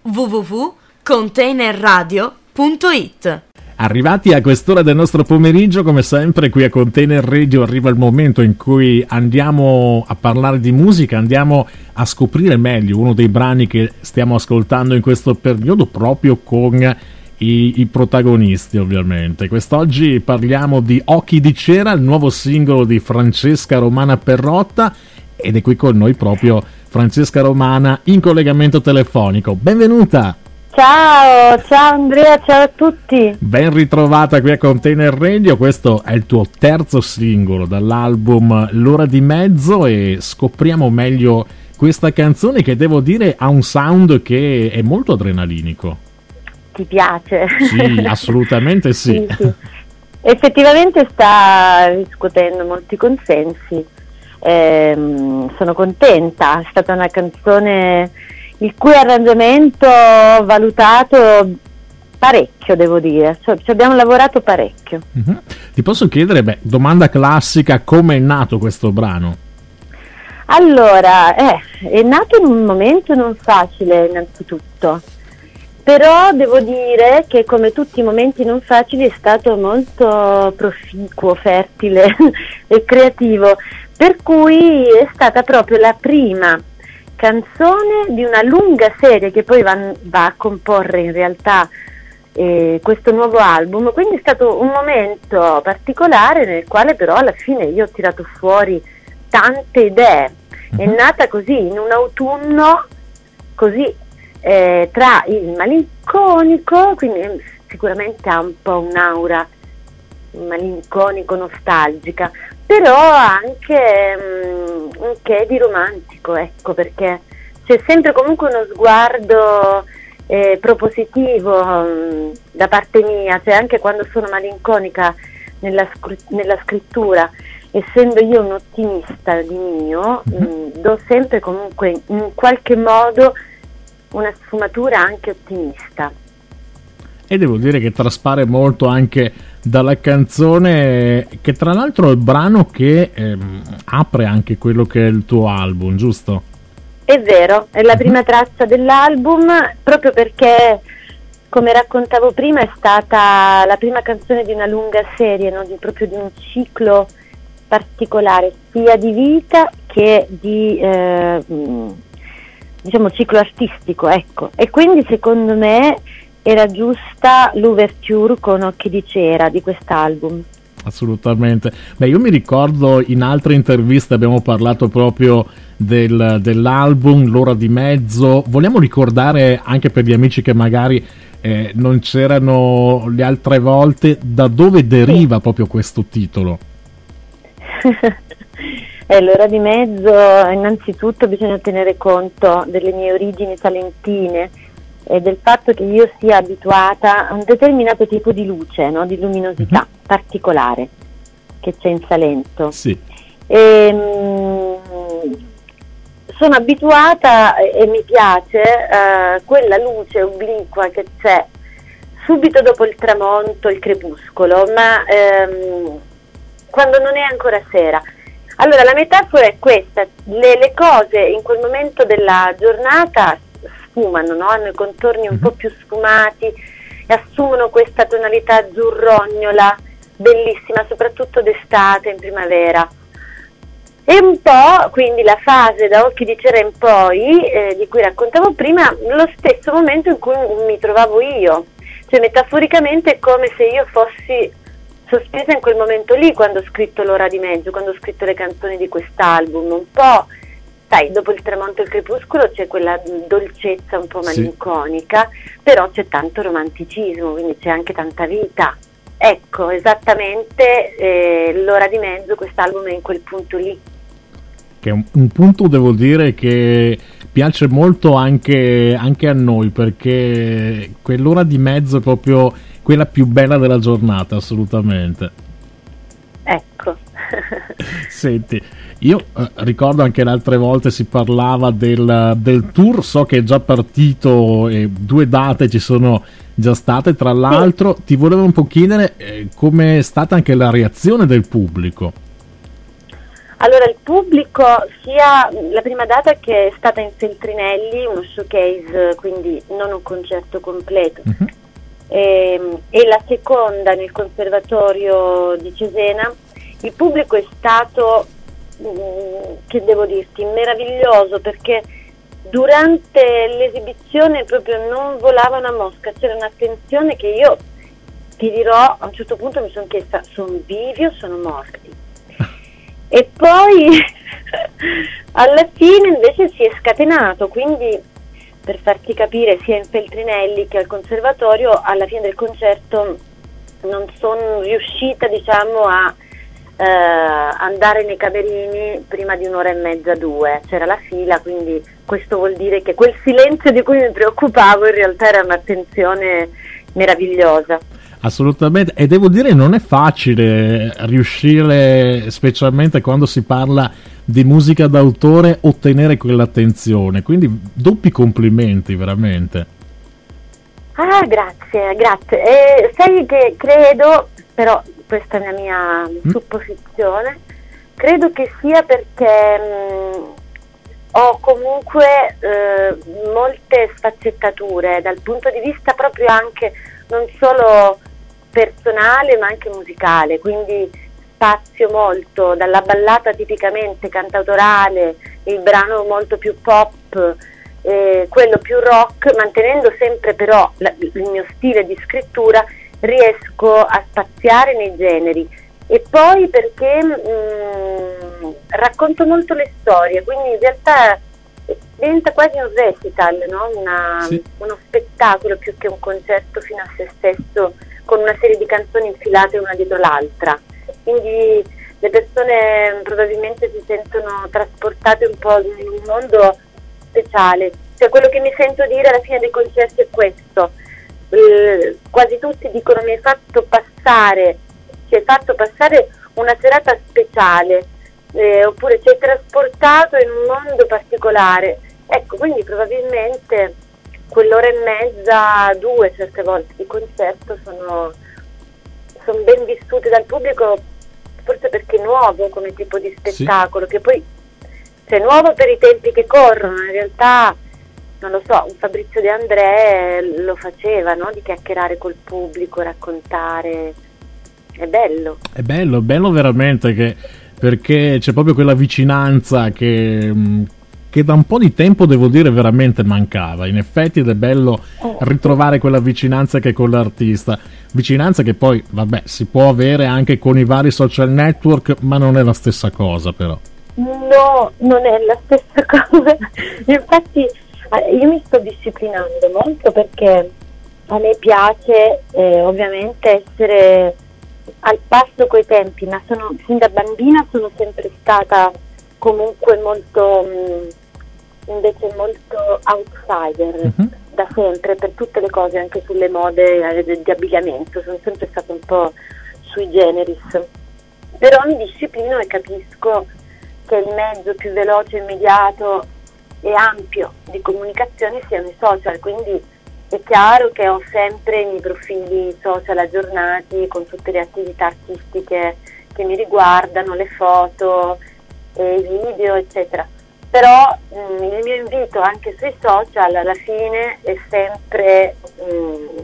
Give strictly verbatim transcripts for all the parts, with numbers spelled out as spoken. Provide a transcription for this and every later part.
w w w punto container radio punto i t. Arrivati a quest'ora del nostro pomeriggio, come sempre qui a Container Radio arriva il momento in cui andiamo a parlare di musica, andiamo a scoprire meglio uno dei brani che stiamo ascoltando in questo periodo proprio con i, i protagonisti, ovviamente. Quest'oggi parliamo di Occhi di Cera, il nuovo singolo di Francesca Romana Perrotta, ed è qui con noi proprio Francesca Romana in collegamento telefonico. Benvenuta! Ciao, ciao Andrea, ciao a tutti. Ben ritrovata qui a Container Radio. Questo è il tuo terzo singolo dall'album L'ora di mezzo e scopriamo meglio questa canzone che devo dire ha un sound che è molto adrenalinico. Ti piace? Sì, assolutamente sì. Sì, sì. Effettivamente sta riscuotendo molti consensi. Ehm, sono contenta, è stata una canzone il cui arrangiamento ho valutato parecchio, devo dire, cioè, ci abbiamo lavorato parecchio. Uh-huh. Ti posso chiedere, beh, domanda classica, come è nato questo brano? Allora, eh, è nato in un momento non facile innanzitutto, però devo dire che come tutti i momenti non facili è stato molto proficuo, fertile e creativo, per cui è stata proprio la prima canzone di una lunga serie che poi va, va a comporre in realtà eh, questo nuovo album, quindi è stato un momento particolare nel quale però alla fine io ho tirato fuori tante idee. È nata così in un autunno così eh, tra il malinconico, quindi sicuramente ha un po' un'aura malinconico nostalgica, però anche um, un che di romantico, ecco, perché c'è sempre comunque uno sguardo eh, propositivo um, da parte mia, cioè anche quando sono malinconica nella, nella scrittura, essendo io un ottimista di mio, mh, do sempre comunque in qualche modo una sfumatura anche ottimista. E devo dire che traspare molto anche dalla canzone, che tra l'altro è il brano che ehm, apre anche quello che è il tuo album, giusto? È vero, è la prima traccia dell'album, proprio perché, come raccontavo prima, è stata la prima canzone di una lunga serie, no? di, proprio di un ciclo particolare, sia di vita che di eh, diciamo ciclo artistico, ecco. E quindi secondo me era giusta l'ouverture con Occhi di Cera di quest'album. Assolutamente. Beh, io mi ricordo in altre interviste abbiamo parlato proprio del, dell'album L'ora di mezzo. Vogliamo ricordare anche per gli amici che magari eh, non c'erano le altre volte da dove deriva sì. proprio questo titolo? Eh, L'ora di mezzo, innanzitutto bisogna tenere conto delle mie origini salentine e del fatto che io sia abituata a un determinato tipo di luce, no? di luminosità uh-huh. particolare che c'è in Salento. Sì. E, mh, sono abituata e, e mi piace uh, quella luce obliqua che c'è subito dopo il tramonto, il crepuscolo, ma ehm, quando non è ancora sera. Allora la metafora è questa: le, le cose in quel momento della giornata sfumano, no? hanno i contorni un po' più sfumati e assumono questa tonalità azzurrognola bellissima, soprattutto d'estate, in primavera. E un po', quindi la fase da Occhi di Cera in poi, eh, di cui raccontavo prima, lo stesso momento in cui mi trovavo io, cioè metaforicamente è come se io fossi sospesa in quel momento lì, quando ho scritto L'ora di mezzo, quando ho scritto le canzoni di quest'album. Un po', sai, dopo il tramonto e il crepuscolo c'è quella dolcezza un po' malinconica, sì. però c'è tanto romanticismo, quindi c'è anche tanta vita. Ecco, esattamente eh, L'ora di mezzo, quest'album è in quel punto lì. Che è un, un punto, devo dire, che piace molto anche, anche a noi, perché quell'ora di mezzo è proprio quella più bella della giornata, assolutamente. Ecco. Senti, io eh, ricordo anche le altre volte si parlava del, del tour, so che è già partito e due date ci sono già state, tra l'altro sì. Ti volevo un po' chiedere eh, come è stata anche la reazione del pubblico. Allora, il pubblico, sia la prima data che è stata in Feltrinelli, uno showcase, quindi non un concerto completo, uh-huh. e, e la seconda nel Conservatorio di Cesena, il pubblico è stato, mh, che devo dirti, meraviglioso, perché durante l'esibizione proprio non volava una mosca, c'era un'attenzione che io ti dirò, a un certo punto mi sono chiesta, sono vivi o sono morti? E poi alla fine invece si è scatenato, quindi per farti capire, sia in Feltrinelli che al Conservatorio, alla fine del concerto non sono riuscita, diciamo, a eh, andare nei camerini prima di un'ora e mezza, due, c'era la fila, quindi questo vuol dire che quel silenzio di cui mi preoccupavo in realtà era un'attenzione meravigliosa. Assolutamente, e devo dire non è facile riuscire, specialmente quando si parla di musica d'autore, ottenere quell'attenzione, quindi doppi complimenti veramente. Ah, grazie, grazie. E sai che credo, però questa è la mia mm. supposizione, credo che sia perché mh, ho comunque eh, molte sfaccettature dal punto di vista proprio anche non solo personale ma anche musicale, quindi spazio molto dalla ballata tipicamente cantautorale, il brano molto più pop, eh, quello più rock, mantenendo sempre però la, il mio stile di scrittura, riesco a spaziare nei generi. E poi perché mh, racconto molto le storie, quindi in realtà diventa quasi un recital, no? Una, sì. Uno spettacolo più che un concerto fino a se stesso, con una serie di canzoni infilate una dietro l'altra, quindi le persone probabilmente si sentono trasportate un po' in un mondo speciale. Cioè, quello che mi sento dire alla fine dei concerti è questo, eh, quasi tutti dicono mi hai fatto passare ci hai fatto passare una serata speciale, eh, oppure ci hai trasportato in un mondo particolare. Ecco, quindi probabilmente quell'ora e mezza, due certe volte di concerto sono, sono ben vissute dal pubblico, forse perché è nuovo come tipo di spettacolo, sì. Che poi cioè, nuovo per i tempi che corrono, in realtà non lo so, un Fabrizio De André lo faceva, no? Di chiacchierare col pubblico, raccontare, è bello. È bello, bello veramente, che, perché c'è proprio quella vicinanza che... che da un po' di tempo, devo dire, veramente mancava. In effetti ed è bello ritrovare quella vicinanza che con l'artista, vicinanza che poi, vabbè, si può avere anche con i vari social network, ma non è la stessa cosa però. No, non è la stessa cosa. Infatti io mi sto disciplinando molto perché a me piace eh, ovviamente essere al passo coi tempi, ma sono, fin da bambina sono sempre stata comunque molto mh, invece molto outsider, uh-huh. da sempre, per tutte le cose, anche sulle mode eh, di abbigliamento, sono sempre stata un po' sui generis, però mi disciplino e capisco che il mezzo più veloce, immediato e ampio di comunicazione siano i social, quindi è chiaro che ho sempre i miei profili social aggiornati con tutte le attività artistiche che mi riguardano, le foto, i video, eccetera. Però mh, il mio invito anche sui social alla fine è sempre mh,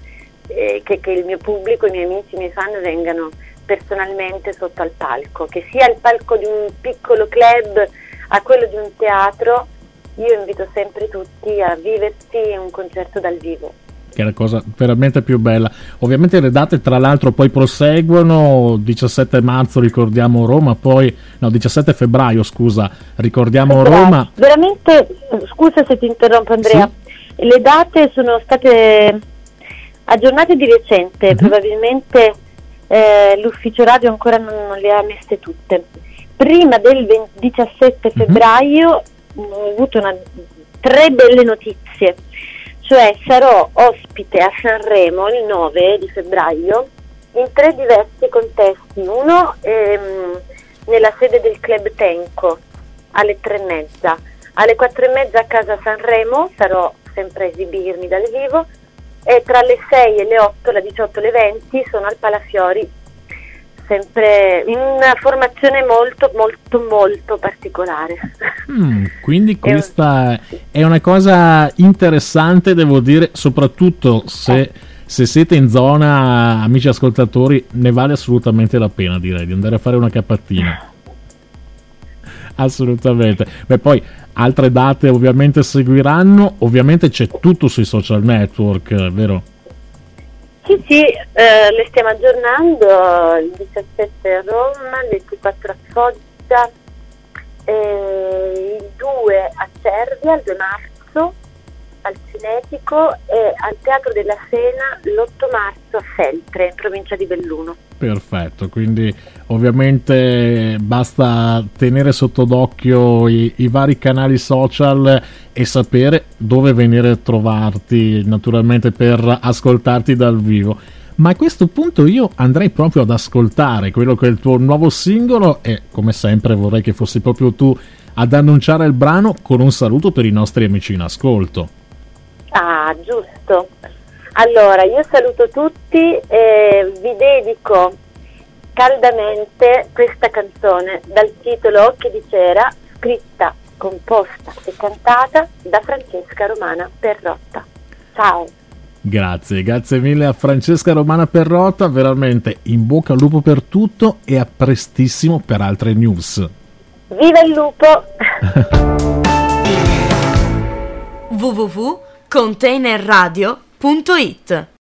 eh, che, che il mio pubblico, i miei amici, i miei fan vengano personalmente sotto al palco, che sia il palco di un piccolo club a quello di un teatro. Io invito sempre tutti a viversi un concerto dal vivo, che è la cosa veramente più bella. Ovviamente le date tra l'altro poi proseguono, diciassette marzo ricordiamo Roma, poi no diciassette febbraio scusa ricordiamo febbraio. Roma. Veramente, scusa se ti interrompo Andrea, sì? Le date sono state aggiornate di recente, uh-huh. Probabilmente eh, l'ufficio radio ancora non, non le ha messe tutte. Prima del diciassette febbraio uh-huh. ho avuto una, tre belle notizie. Cioè sarò ospite a Sanremo il nove di febbraio in tre diversi contesti. Uno ehm, nella sede del Club Tenco alle tre e mezza, alle quattro e mezza a Casa Sanremo sarò sempre a esibirmi dal vivo, e tra le sei e le otto, le diciotto e le venti sono al Palafiori sempre in una formazione molto molto molto particolare. Mm, quindi questa è, un... è una cosa interessante, devo dire, soprattutto se, eh. se siete in zona, amici ascoltatori, ne vale assolutamente la pena, direi, di andare a fare una cappatina. Assolutamente. Beh, poi altre date ovviamente seguiranno, ovviamente c'è tutto sui social network, vero? Sì, sì, eh, le stiamo aggiornando, il diciassette a Roma, il ventiquattro a Foggia, eh, il due a Cervia, il due marzo al Cinetico e al Teatro della Sena l'otto marzo a Feltre, in provincia di Belluno. Perfetto, quindi ovviamente basta tenere sotto d'occhio i, i vari canali social e sapere dove venire a trovarti, naturalmente, per ascoltarti dal vivo. Ma a questo punto io andrei proprio ad ascoltare quello che è il tuo nuovo singolo e, come sempre, vorrei che fossi proprio tu ad annunciare il brano con un saluto per i nostri amici in ascolto. Ah, giusto. Allora, io saluto tutti e vi dedico caldamente questa canzone dal titolo Occhi di cera, scritta, composta e cantata da Francesca Romana Perrotta. Ciao. Grazie, grazie mille a Francesca Romana Perrotta, veramente in bocca al lupo per tutto e a prestissimo per altre news. Viva il lupo! w w w punto containerradio punto it